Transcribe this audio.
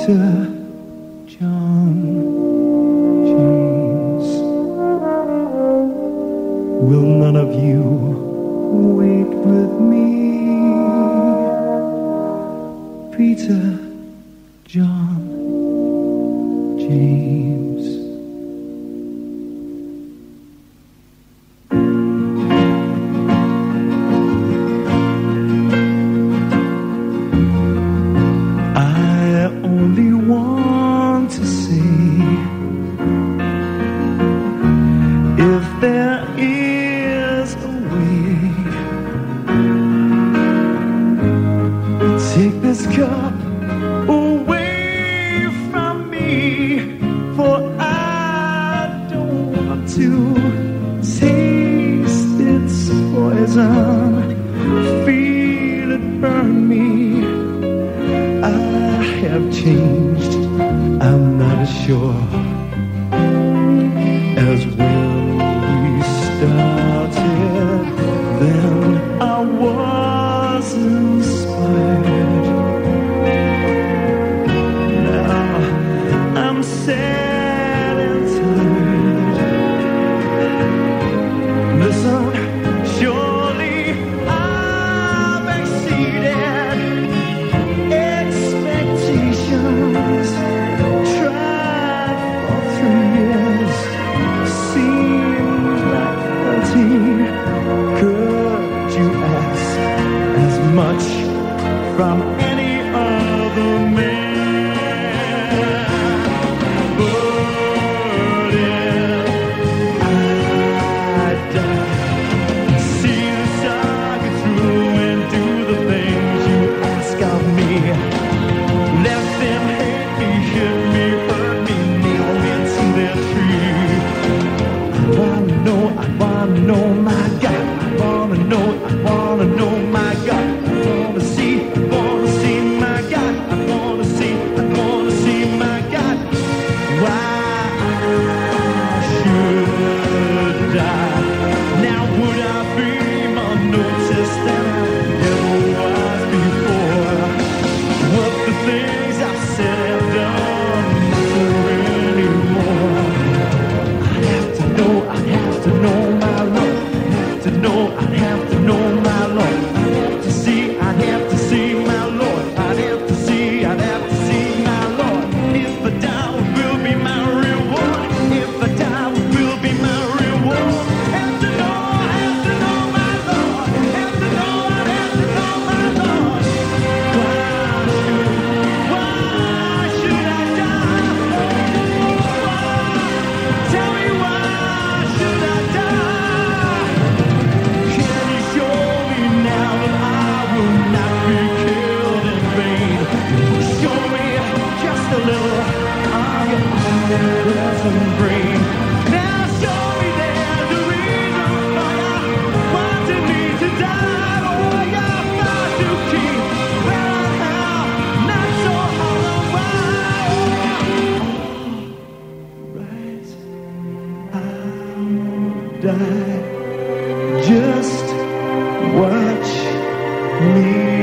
Peter, John, James. Will none of you wait with me? Peter, John, James. I only want to say, if there is a way, take this cup away from me, for I don't want to taste its poison, feel it burn me. I have changed, I'm not as sure as when we started. Then I was inspired. Now I'm sad and tired. Listen, surely I've exceeded expectations. Tried for 3 years, seems like 13. Could you ask as much from any other man? But if I die, see the saga through and do the things you ask of me. Let them hate me, hit me, hurt me, nail me to their tree. I wanna know my God. I wanna know my God. I wanna see my God. I wanna see my God. Why should I? Now would I be more noticed than I ever was before? What the things I've said and done matter anymore? I'd have to know my Lord. I'd have to know my Lord. I'd have to see my Lord. I'd have to see my Lord. If I die, what will be my reward? If I die, what will be my reward? Have to know my Lord. Have to know my Lord. Why should I die? Tell me why should I die? Can you show me now that I will not be killed in vain? Show me just a little of your present brain. Now show me there's a reason why you wanted me to die. Oh, you're far too keen. Well, how? Not so hollow. Right, I'll die. Just watch me.